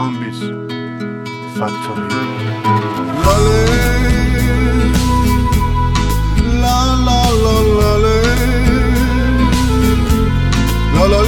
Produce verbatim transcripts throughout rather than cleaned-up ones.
کامبیز فکتوری لا لا لا لا لا لا لا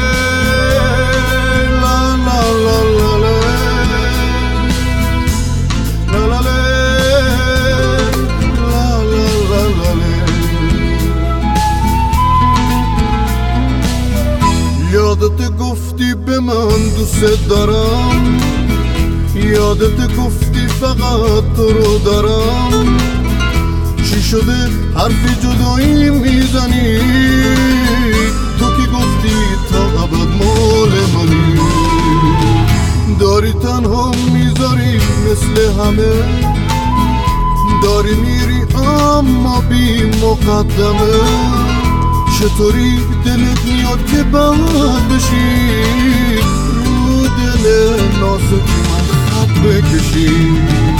یادت گفتی به من دوست دارم، یادت گفتی فقط تو رو دارم. چی شده حرفی جدایی میزنی؟ تو که گفتی تا ابد مال منی. داری تنها میذاری مثل همه، داری میری اما بی مقدمه. چطوری دلت میاد که بد بشی، رو دل نازکی من خط بکشی.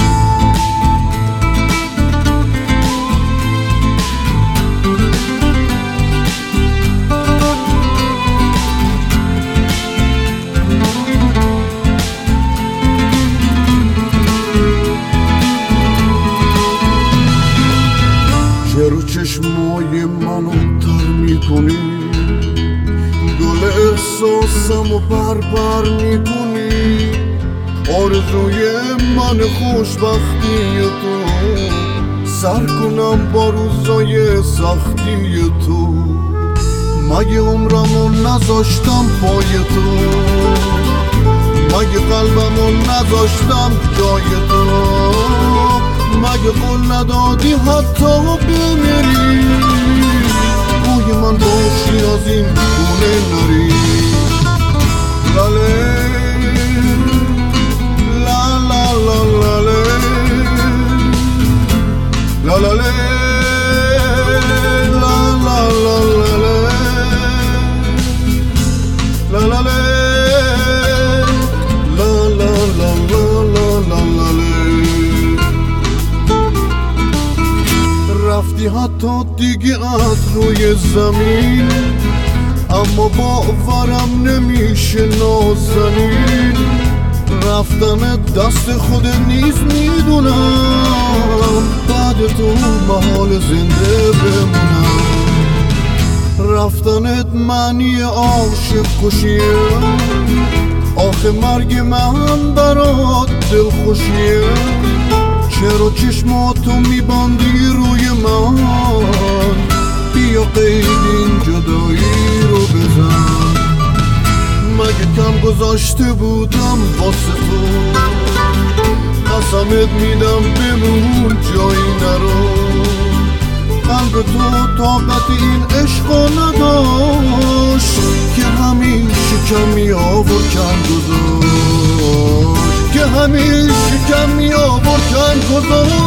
چرا چشمای منو تر میکنی، گل احساسمو بر بر میکنی. آرزوی من خوشبختی تو، سر کنم با روزای سختی تو. مگه عمرمو نذاشتم پای تو، مگه قلبمو نذاشتم جای تو. مگه قول ندادی حتی بمیری، بوی من باشی از این گونه نری. لاله لا لا لا لاله لاله لا لا لا لاله لاله لا لا لا لا لا لاله. رفتی حتی دیگه از روی زمین، اما باورم نمیشه نازنین. رفتن دست خود نیز میدونم، بعد تو محال زنده بمونم. رفتنت معنی عاشق کشیه، آخه مرگ من برات دل خوشیه. چرا چشماتو میبندی روی من، بیا قید این جدایی رو بزن. مگه کم گذاشته بودم واسه تو، قسمت میدم بمون جایی نرو. قلب تو طاقت این عشقو نداشت که همین شکمی آور کن گذاشت، که همین شکمی آور کن گذاشت.